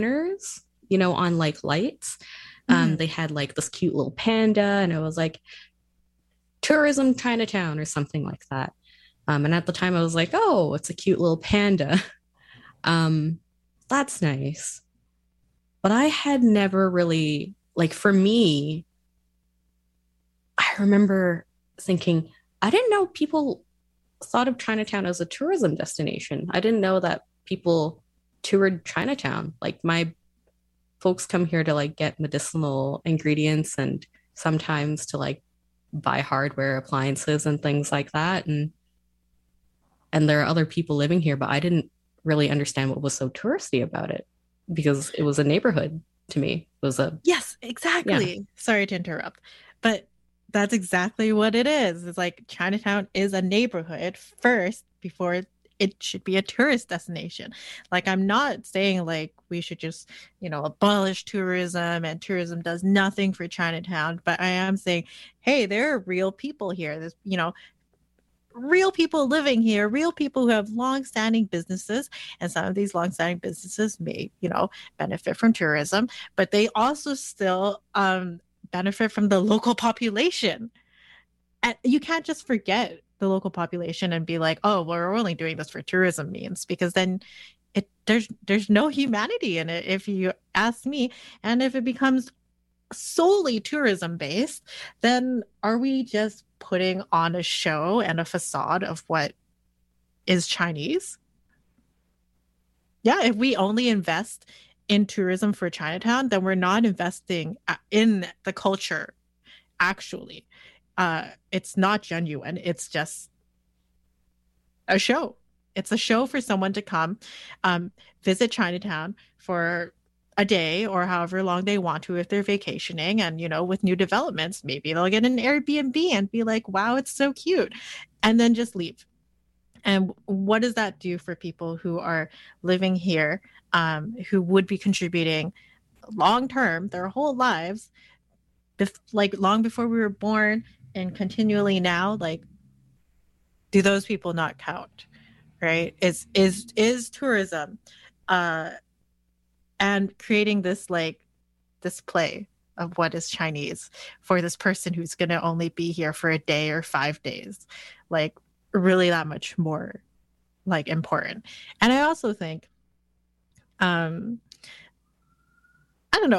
on like lights. Mhm. They had like this cute little panda, and it was like tourism Chinatown or something like that. And at the time, I was like, oh, it's a cute little panda. Um, that's nice. But I had never really, like, for me, I remember thinking, I didn't know people thought of Chinatown as a tourism destination. I didn't know that people toured Chinatown. Like, my folks come here to like get medicinal ingredients and sometimes to like buy hardware appliances and things like that. And there are other people living here, but I didn't really understand what was so touristy about it because it was a neighborhood to me. It was a Yes, yeah. exactly. Sorry to interrupt, but that's exactly what it is. It's like Chinatown is a neighborhood first before it should be a tourist destination. Like, I'm not saying like we should just, abolish tourism and tourism does nothing for Chinatown, but I am saying, hey, there are real people here. There's, real people living here, real people who have long-standing businesses, and some of these long-standing businesses may, benefit from tourism, but they also still benefit from the local population. And you can't just forget the local population and be like, oh, well, we're only doing this for tourism means, because then there's no humanity in it, if you ask me. And if it becomes solely tourism based, then are we just putting on a show and a facade of what is Chinese? Yeah, if we only invest in tourism for Chinatown, then we're not investing in the culture actually. It's not genuine. It's just a show. It's a show for someone to come visit Chinatown for a day or however long they want to if they're vacationing. And, with new developments, maybe they'll get an Airbnb and be like, wow, it's so cute. And then just leave. And what does that do for people who are living here, who would be contributing long term, their whole lives, like long before we were born and continually now? Like, do those people not count? Right? Is tourism uh and creating this like display of what is Chinese for this person who's going to only be here for a day or 5 days, like really that much more like important. And I also think, um, I don't know,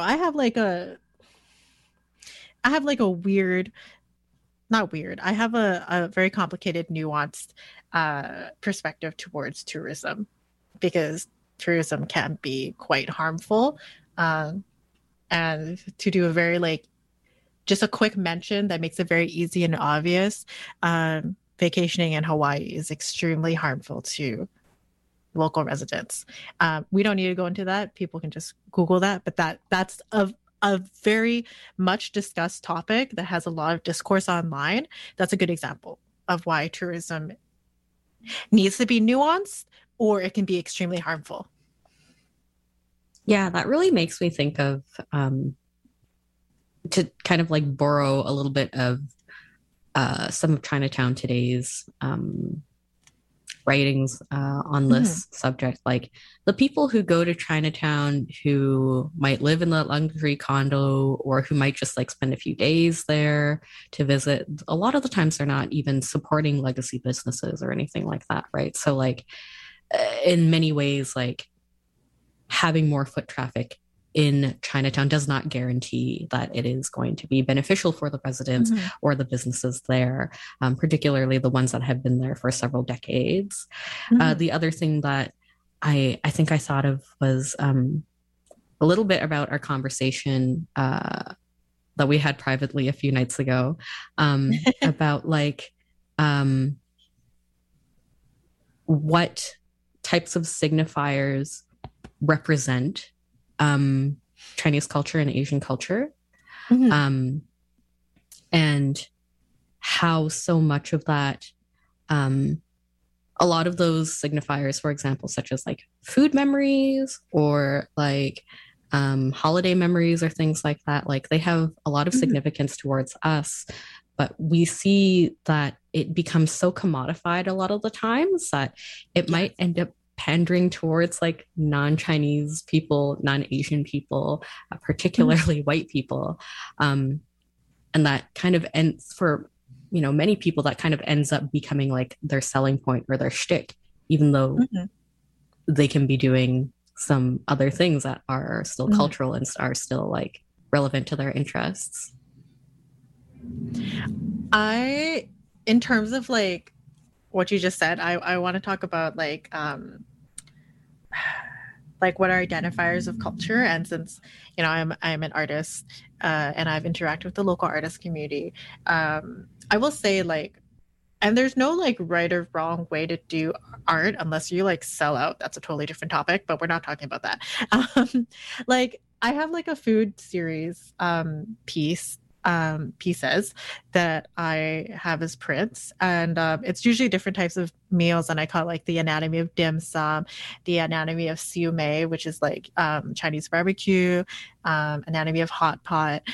I have like a weird, not weird, I have a very complicated, nuanced perspective towards tourism, because tourism can be quite harmful. Um, and to do a very like just a quick mention that makes it very easy and obvious, vacationing in Hawaii is extremely harmful to local residents. We don't need to go into that. People can just Google that, but that's a very much discussed topic that has a lot of discourse online. That's a good example of why tourism needs to be nuanced, or it can be extremely harmful. Yeah, that really makes me think of to kind of like borrow a little bit of some of Chinatown today's writings on Mhm. this subject. Like the people who go to Chinatown who might live in the luxury condo or who might just like spend a few days there to visit, a lot of the times they're not even supporting legacy businesses or anything like that, right? So, like, in many ways, like having more foot traffic in Chinatown does not guarantee that it is going to be beneficial for the residents Mhm. or the businesses there, particularly the ones that have been there for several decades. Mhm. The other thing that I think I thought of was a little bit about our conversation that we had privately a few nights ago about like um, what types of signifiers represent um, Chinese culture and Asian culture, Mhm. um, and how so much of that, um, a lot of those signifiers, for example, such as like food memories or like holiday memories or things like that, like they have a lot of Mhm. significance towards us. But we see that it becomes so commodified a lot of the times that it might Yes. end up pandering towards like non-Chinese people, non-Asian people, Mhm. particularly white people. Um, and that kind of ends for, many people, that kind of ends up becoming like their selling point or their shtick, even though Mhm. they can be doing some other things that are still Mhm. cultural and are still like relevant to their interests. I, in terms of like what you just said, I want to talk about like what are identifiers of culture. And since I'm an artist, and I've interacted with the local artist community, I will say like, and there's no like right or wrong way to do art unless you like sell out. That's a totally different topic, but we're not talking about that. Like I have like a food series piece pieces that I have as prints, and it's usually different types of meals, and I call it like the anatomy of dim sum, the anatomy of siu mei, which is like Chinese barbecue, anatomy of hot pot,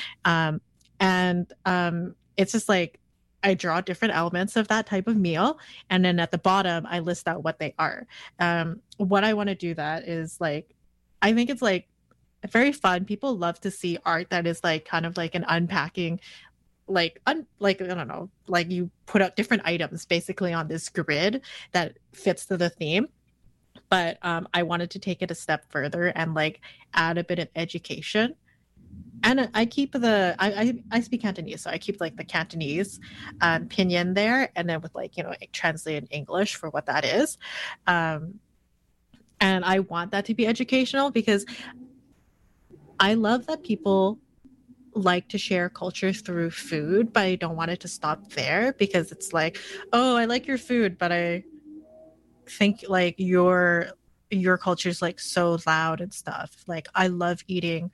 and it's just like I draw different elements of that type of meal, and then at the bottom I list out what they are. What I want to do that is like, I think it's like very fun. People love to see art that is like kind of like an unpacking, like I don't know, like you put out different items basically on this grid that fits to the theme. But I wanted to take it a step further and like add a bit of education. And I keep I speak Cantonese, so I keep like the Cantonese pinyin there, and then with like translate in English for what that is. Um, and I want that to be educational because I love that people like to share culture through food, but I don't want it to stop there because it's like, oh, I like your food, but I think like your culture is like so loud and stuff. Like I love eating,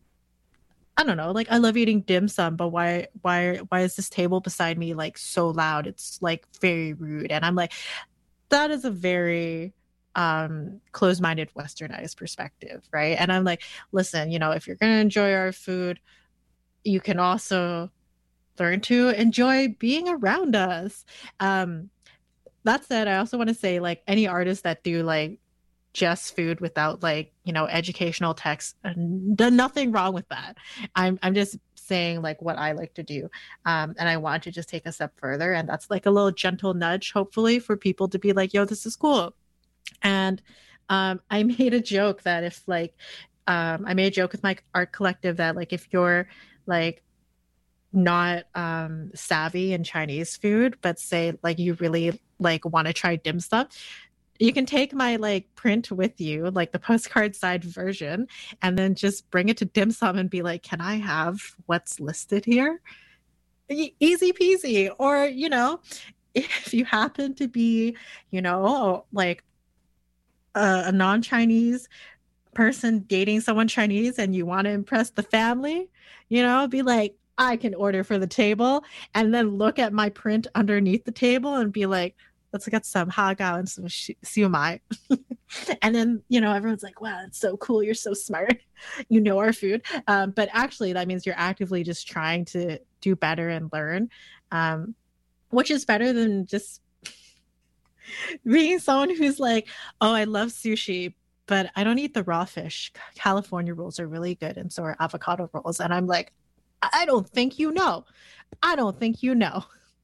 I don't know, like I love eating dim sum, but why is this table beside me like so loud? It's like very rude. And I'm like, that is a very closed-minded westernized perspective, right? And I'm like, listen, if you're gonna enjoy our food, you can also learn to enjoy being around us. Um, that said, I also want to say like any artists that do like just food without like educational text, nothing wrong with that. I'm just saying like what I like to do, and I want to just take a step further, and that's like a little gentle nudge hopefully for people to be like, yo, this is cool. And I made a joke that if like I made a joke with my art collective that like if you're like not savvy in Chinese food, but say like you really like want to try dim sum, you can take my like print with you, like the postcard side version, and then just bring it to dim sum and be like, can I have what's listed here? Easy peasy. Or, if you happen to be, like a non-Chinese person dating someone Chinese and you want to impress the family, be like, I can order for the table, and then look at my print underneath the table and be like, let's get some hagao and some siu mai. And then, everyone's like, wow, that's so cool. You're so smart. You know our food. But actually, that means you're actively just trying to do better and learn, which is better than just being someone who's like, oh, I love sushi, but I don't eat the raw fish. California rolls are really good, and so are avocado rolls. And I'm like, I don't think you know. I don't think you know.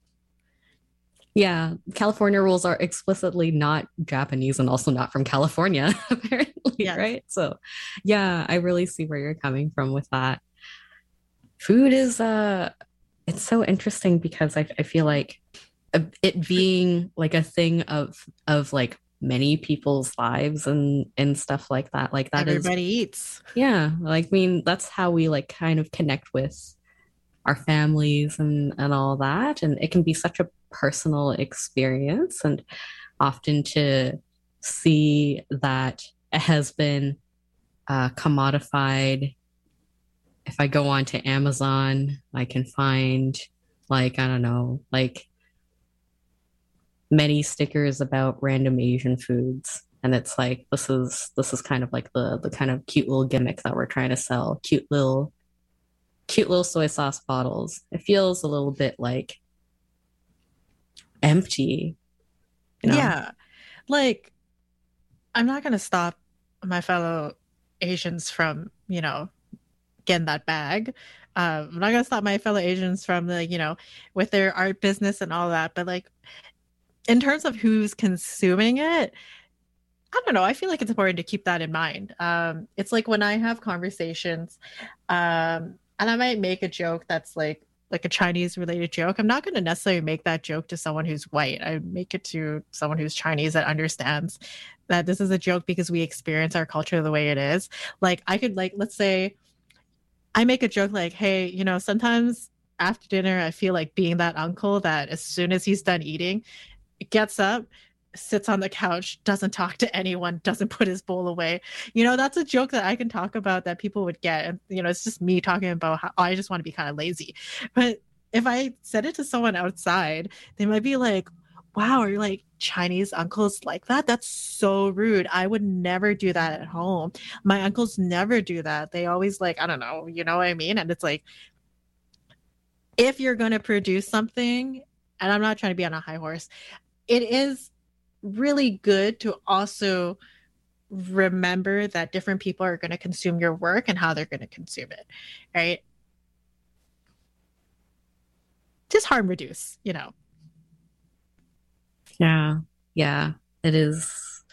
Yeah, California rules are explicitly not Japanese and also not from California, apparently, Yes. right? So, yeah, I really see where you're coming from with that. Food is it's so interesting because I feel like it being like a thing of like many people's lives and stuff like that. Like that is, Everybody eats. yeah, like I mean that's how we like kind of connect with our families and all that. And it can be such a personal experience. And often to see that it has been commodified. If I go on to Amazon, I can find like, I don't know, like many stickers about random Asian foods. And it's like this is kind of like the kind of cute little gimmick that we're trying to sell. Cute little soy sauce bottles. It feels a little bit like empty, you know? Yeah. Like I'm not gonna stop my fellow Asians from, getting that bag. I'm not gonna stop my fellow Asians from like, with their art business and all that. But like in terms of who's consuming it, I don't know. I feel like it's important to keep that in mind. It's like when I have conversations, and I might make a joke that's like a Chinese related joke. I'm not going to necessarily make that joke to someone who's white. I make it to someone who's Chinese that understands that this is a joke because we experience our culture the way it is. Like I could like let's say I make a joke like, "Hey, sometimes after dinner I feel like being that uncle that as soon as he's done eating, gets up, sits on the couch, doesn't talk to anyone, doesn't put his bowl away." That's a joke that I can talk about that people would get. And, it's just me talking about how I just want to be kind of lazy. But if I said it to someone outside, they might be like, wow, are you like Chinese uncles like that? That's so rude. I would never do that at home. My uncles never do that. They always like, I don't know, you know what I mean? And it's like, if you're going to produce something, and I'm not trying to be on a high horse, it is really good to also remember that different people are going to consume your work and how they're going to consume it, right? Just harm reduce. Yeah, yeah, it is.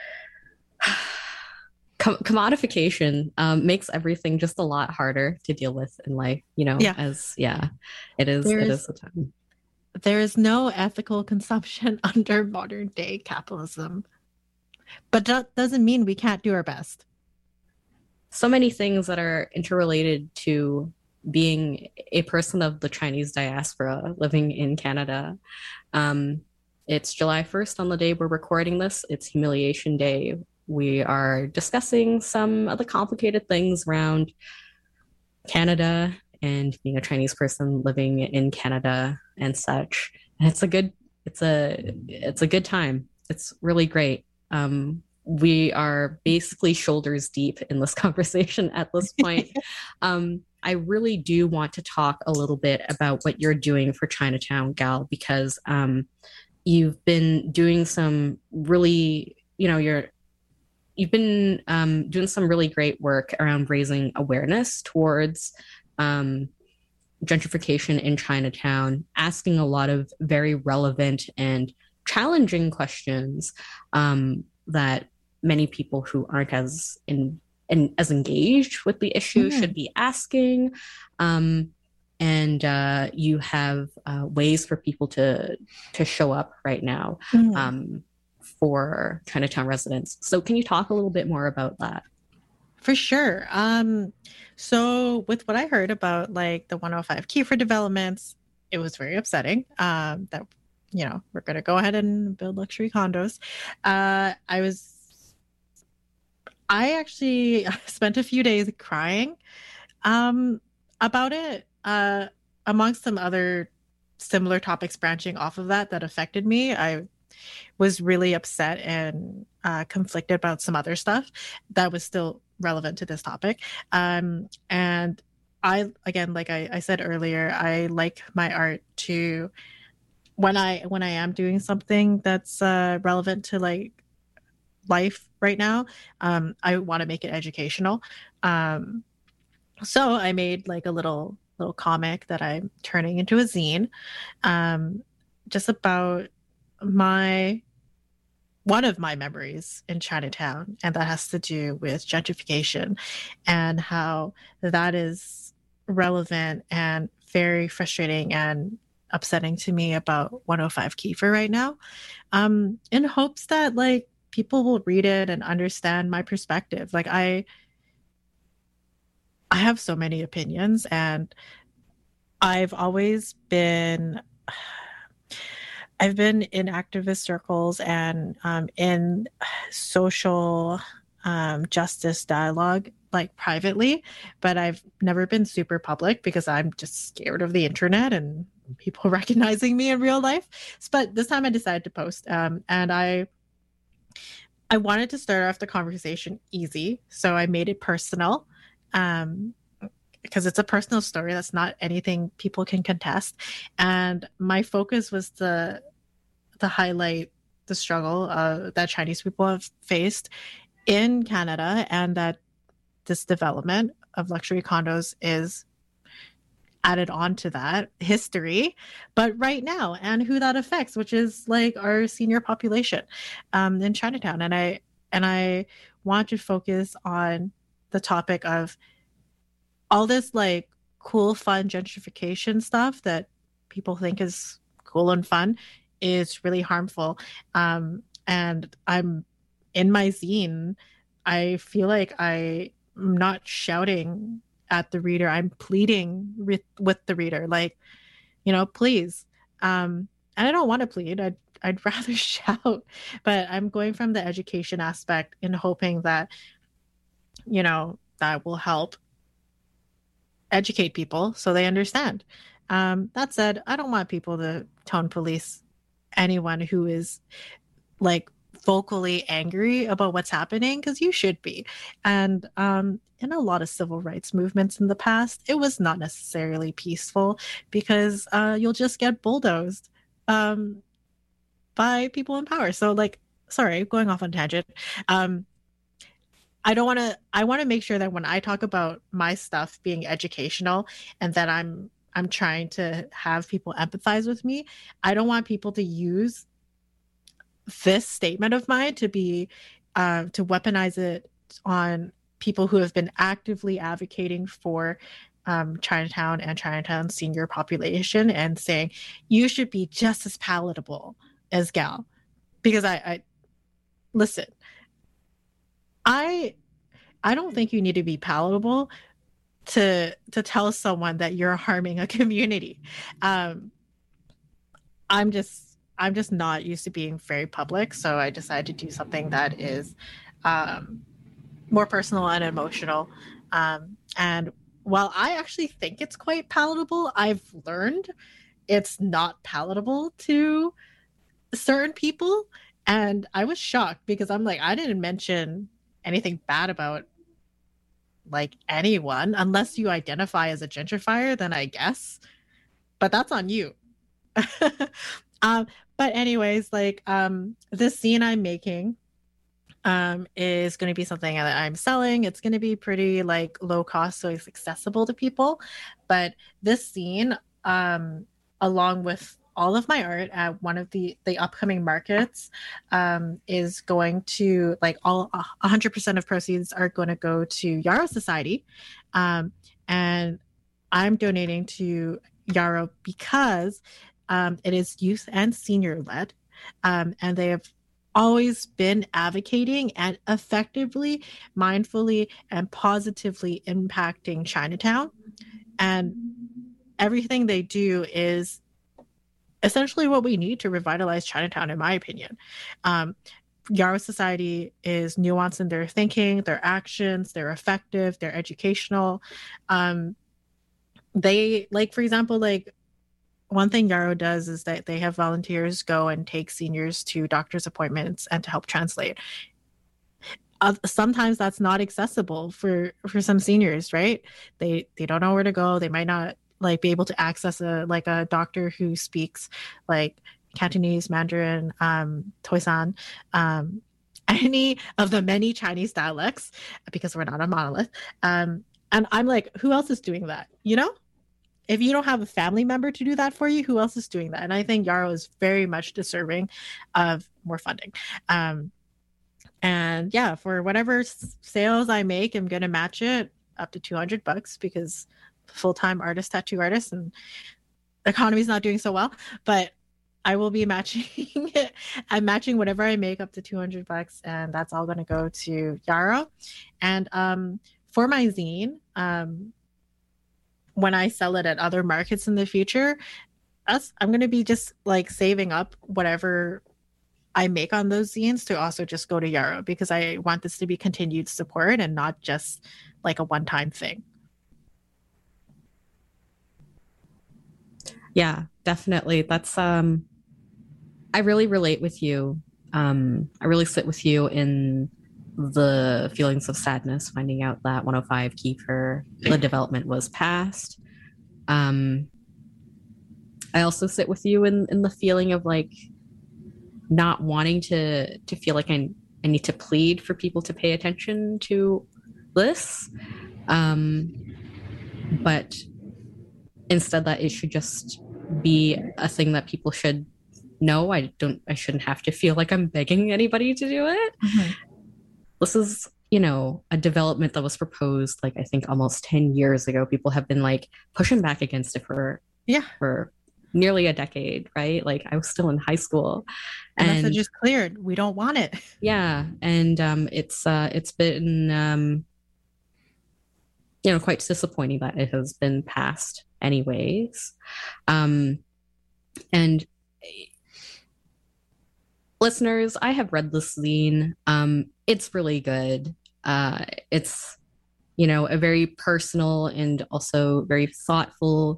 Commodification makes everything just a lot harder to deal with in life, Yeah. as yeah, it is. It There's is the time. there is no ethical consumption under modern day capitalism, but that doesn't mean we can't do our best. So many things that are interrelated to being a person of the Chinese diaspora living in Canada. Um, it's July 1st on the day we're recording this. It's Humiliation Day. We are discussing some of the complicated things around Canada and being a Chinese person living in Canada and such. And it's a good time. It's really great. We are basically shoulders deep in this conversation at this point. I really do want to talk a little bit about what you're doing for Chinatown Gal, because you've been doing some really, you've been doing some really great work around raising awareness towards gentrification in Chinatown, asking a lot of very relevant and challenging questions that many people who aren't as engaged with the issue should be asking. And you have ways for people to show up right now for Chinatown residents. So can you talk a little bit more about that? For sure. So with what I heard about like the 105 Kiefer developments, it was very upsetting. That we're gonna go ahead and build luxury condos. I actually spent a few days crying about it, amongst some other similar topics branching off of that affected me. I was really upset and conflicted about some other stuff that was still relevant to this topic. And I, again, like I said earlier, I like my art to, when I am doing something that's relevant to like life right now, I want to make it educational. So I made like a little comic that I'm turning into a zine, just about one of my memories in Chinatown, and that has to do with gentrification and how that is relevant and very frustrating and upsetting to me about 105 Kiefer right now. In hopes that like people will read it and understand my perspective. Like I have so many opinions, and I've always been I've been in activist circles and in social justice dialogue, like privately, but I've never been super public because I'm just scared of the internet and people recognizing me in real life. But this time I decided to post, and I wanted to start off the conversation easy, so I made it personal. Because it's a personal story. That's not anything people can contest. And my focus was to highlight the struggle that Chinese people have faced in Canada, and that this development of luxury condos is added on to that history, but right now, and who that affects, which is like our senior population in Chinatown. And I want to focus on the topic of all this like cool, fun gentrification stuff that people think is cool and fun is really harmful. And I'm in my zine, I feel like I'm not shouting at the reader. I'm pleading with the reader, like, please. And I don't want to plead. I'd rather shout, but I'm going from the education aspect in hoping that, that will help educate people so they understand. That said, I don't want people to tone police anyone who is like vocally angry about what's happening, because you should be. And in a lot of civil rights movements in the past, it was not necessarily peaceful, because you'll just get bulldozed by people in power. So like, sorry, going off on a tangent. I want to make sure that when I talk about my stuff being educational and that I'm trying to have people empathize with me, I don't want people to use this statement of mine to be to weaponize it on people who have been actively advocating for Chinatown and Chinatown senior population, and saying you should be just as palatable as Gal. Because I listen, I don't think you need to be palatable to tell someone that you're harming a community. I'm just not used to being very public, so I decided to do something that is more personal and emotional. And while I actually think it's quite palatable, I've learned it's not palatable to certain people. And I was shocked, because I'm like, I didn't mention anything bad about like anyone, unless you identify as a gentrifier, then I guess, but that's on you. But anyways, like this scene I'm making is going to be something that I'm selling. It's going to be pretty like low cost, so it's accessible to people. But this scene, along with all of my art at one of the upcoming markets, is going to, like, all 100% of proceeds are going to go to Yarrow Society, and I'm donating to Yarrow because it is youth and senior led, and they have always been advocating and effectively, mindfully, and positively impacting Chinatown. And everything they do is essentially what we need to revitalize Chinatown, in my opinion. Yarrow Society is nuanced in their thinking, their actions, they're effective, they're educational. They, like, for example, like, one thing Yarrow does is that they have volunteers go and take seniors to doctor's appointments and to help translate. Sometimes that's not accessible for some seniors, right? They don't know where to go. They might not like be able to access a doctor who speaks like Cantonese, Mandarin, Toisan, any of the many Chinese dialects, because we're not a monolith. And I'm like, who else is doing that? If you don't have a family member to do that for you, who else is doing that? And I think Yarrow is very much deserving of more funding. And yeah, for whatever sales I make, I'm going to match it up to $200, because full-time artist, tattoo artist, and the economy's not doing so well, but I will be matching it. I'm matching whatever I make up to $200, and that's all going to go to Yarrow. And for my zine, when I sell it at other markets in the future, I'm going to be just like saving up whatever I make on those zines to also just go to Yarrow, because I want this to be continued support and not just like a one-time thing. Yeah, definitely. That's I really relate with you. I really sit with you in the feelings of sadness finding out that 105 Kiefer, the development was passed. I also sit with you in the feeling of like not wanting to feel like I need to plead for people to pay attention to this. But instead that it should just be a thing that people should know. I shouldn't have to feel like I'm begging anybody to do it. Mm-hmm. This is, a development that was proposed like I think almost 10 years ago. People have been like pushing back against it for nearly a decade, right? Like I was still in high school. And the message is cleared. We don't want it. Yeah. And it's been quite disappointing that it has been passed anyways. And listeners, I have read this zine. It's really good. It's, a very personal and also very thoughtful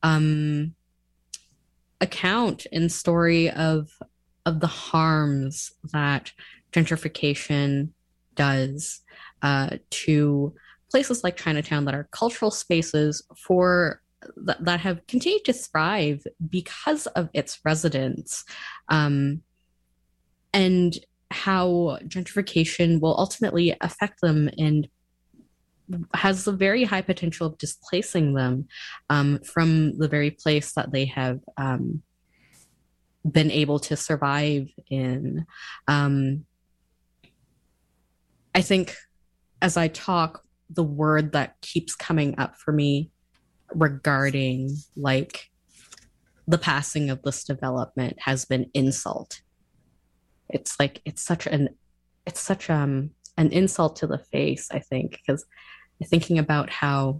account and story of the harms that gentrification does to places like Chinatown that are cultural spaces that have continued to thrive because of its residents, and how gentrification will ultimately affect them and has a very high potential of displacing them from the very place that they have been able to survive in. I think as I talk, the word that keeps coming up for me regarding like the passing of this development has been insult. It's like it's such an insult to the face, I think, because thinking about how,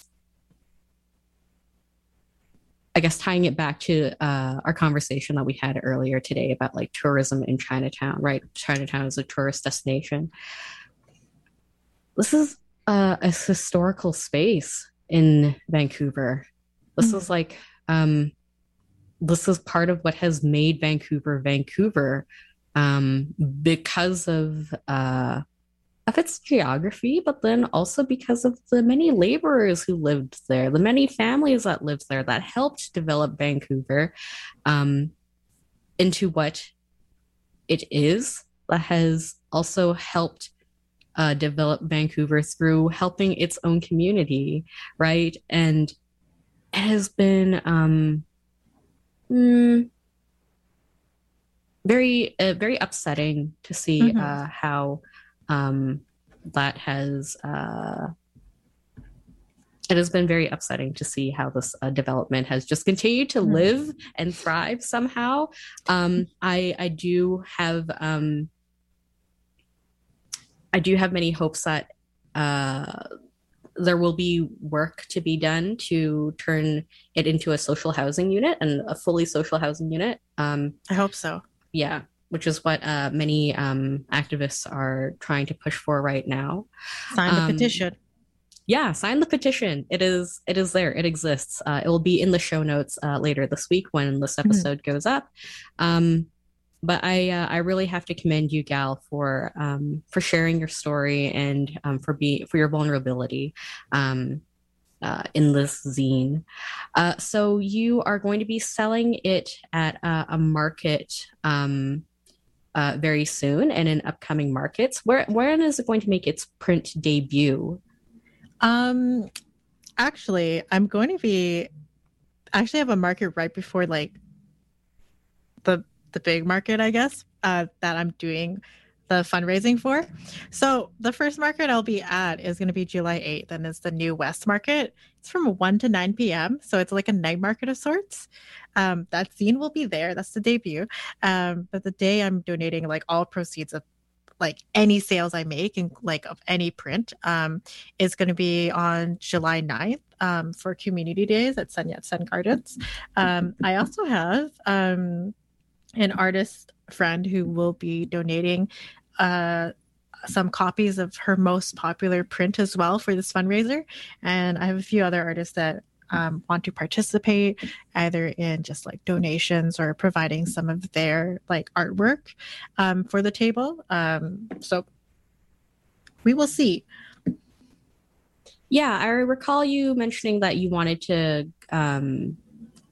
I guess tying it back to our conversation that we had earlier today about like tourism in Chinatown, right? Chinatown is a tourist destination. This is a historical space in Vancouver. This is like, this is part of what has made Vancouver, Vancouver, because of its geography, but then also because of the many laborers who lived there, the many families that lived there that helped develop Vancouver into what it is, that has also helped develop Vancouver through helping its own community, right? And it has been very upsetting to see how that has it has been very upsetting to see how this development has just continued to live and thrive somehow. I do have many hopes that there will be work to be done to turn it into a social housing unit and a fully social housing unit. I hope so. Yeah, which is what many activists are trying to push for right now. Sign the petition. Yeah, sign the petition. It is there. It exists. It will be in the show notes later this week when this episode goes up. But I really have to commend you, Gal, for sharing your story and for your vulnerability in this zine. So you are going to be selling it at a market very soon and in upcoming markets. When is it going to make its print debut? Actually, I'm going to be have a market right before like the big market, I guess, that I'm doing the fundraising for. So the first market I'll be at is going to be July 8th, and it's the New West Market. It's from 1 to 9 p.m. So it's like a night market of sorts. That zine will be there. That's the debut. But the day I'm donating like all proceeds of like any sales I make and like of any print is going to be on July 9th for community days at Sun Yat-sen Gardens. I also have an artist friend who will be donating some copies of her most popular print as well for this fundraiser. And I have a few other artists that want to participate either in just like donations or providing some of their like artwork for the table. So we will see. Yeah, I recall you mentioning that you wanted to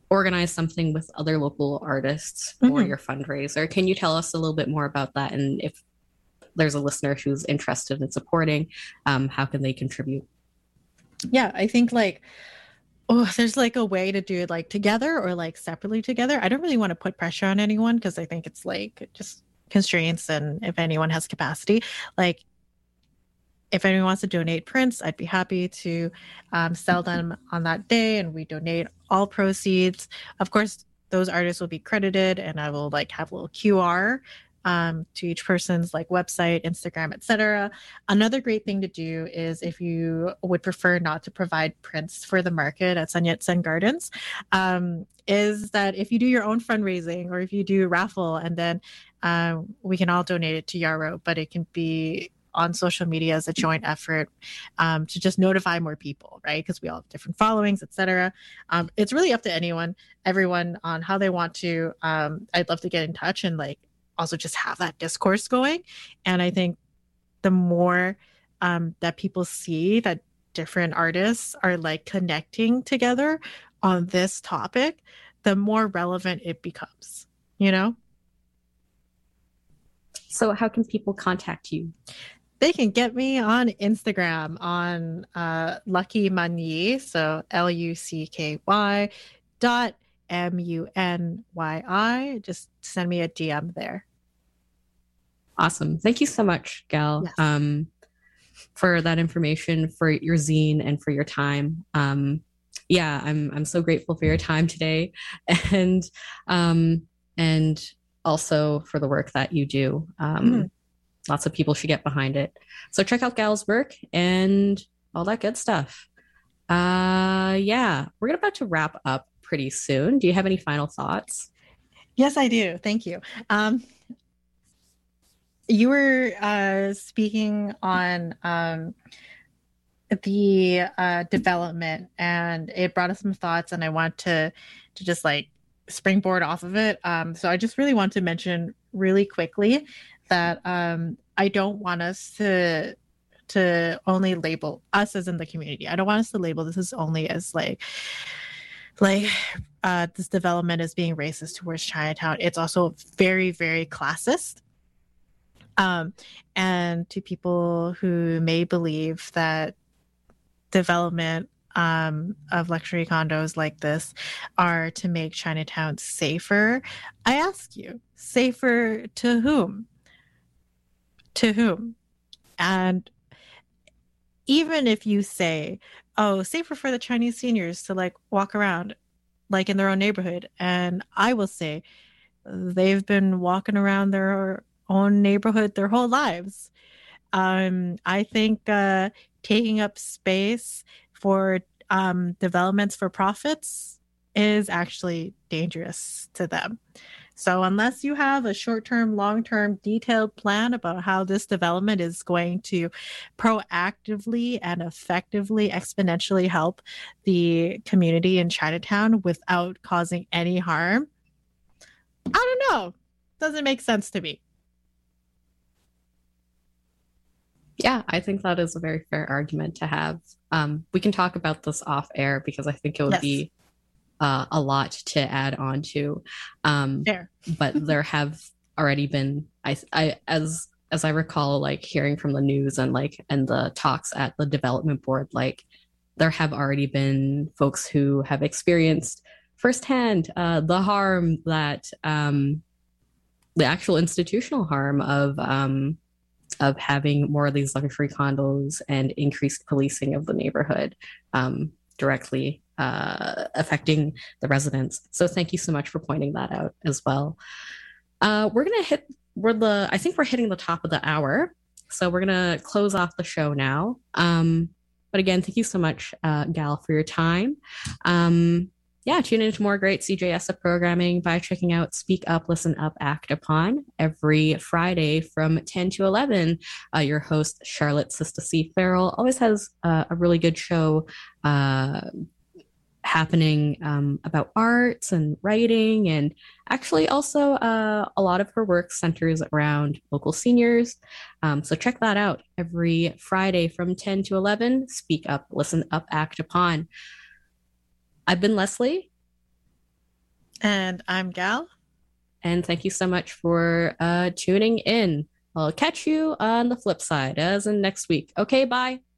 organize something with other local artists for Mhm. your fundraiser. Can you tell us a little bit more about that? And if there's a listener who's interested in supporting, how can they contribute? Yeah, I think like, oh, there's like a way to do it like together or like separately together. I don't really want to put pressure on anyone because I think it's like just constraints and if anyone has capacity, like if anyone wants to donate prints, I'd be happy to sell them on that day, and we donate all proceeds. Of course, those artists will be credited, and I will like have a little QR to each person's like website, Instagram, etc. Another great thing to do is if you would prefer not to provide prints for the market at Sun Yat-sen Gardens, is that if you do your own fundraising or if you do a raffle, and then we can all donate it to Yarrow, but it can be on social media as a joint effort to just notify more people, right? Because we all have different followings, etc. It's really up to everyone on how they want to. I'd love to get in touch and like also just have that discourse going. And I think the more that people see that different artists are like connecting together on this topic, the more relevant it becomes, you know? So, how can people contact you? They can get me on Instagram on Lucky Munyi, so LUCKY dot MUNYI. Just send me a DM there. Awesome. Thank you so much, Gal, Yes. for that information, for your zine, and for your time. Yeah, I'm so grateful for your time today, and um, and also for the work that you do. Lots of people should get behind it. So check out Gal's work and all that good stuff. Yeah, we're about to wrap up pretty soon. Do you have any final thoughts? Yes, I do. Thank you. You were speaking on the development, and it brought us some thoughts, and I want to just like springboard off of it. So I just really want to mention really quickly that I don't want us to only label us as in the community. I don't want us to label this as only as like this development as being racist towards Chinatown. It's also very, very classist. And to people who may believe that development of luxury condos like this are to make Chinatown safer, I ask you, safer to whom? To whom? And even if you say, oh, safer for the Chinese seniors to like walk around like in their own neighborhood, and I will say they've been walking around their own neighborhood their whole lives. I think taking up space for developments for profits is actually dangerous to them. So, unless you have a short term, long term, detailed plan about how this development is going to proactively and effectively, exponentially help the community in Chinatown without causing any harm, I don't know. Doesn't make sense to me. Yeah, I think that is a very fair argument to have. We can talk about this off air because I think it would Yes, be a lot to add on to. fair. But there have already been, as I recall, like hearing from the news and the talks at the development board, like there have already been folks who have experienced firsthand the harm that the actual institutional harm of having more of these luxury condos and increased policing of the neighborhood directly affecting the residents. So thank you so much for pointing that out as well. I think we're hitting the top of the hour. So we're going to close off the show now. But again, thank you so much, Gal, for your time. Yeah, tune into more great CJSF programming by checking out Speak Up, Listen Up, Act Upon every Friday from 10 to 11. Your host, Charlotte Sista C. Farrell, always has a really good show happening about arts and writing, and actually also a lot of her work centers around local seniors. So check that out every Friday from 10 to 11. Speak Up, Listen Up, Act Upon. I've been Leslie. And I'm Gal. And thank you so much for tuning in. I'll catch you on the flip side, as in next week. Okay, bye.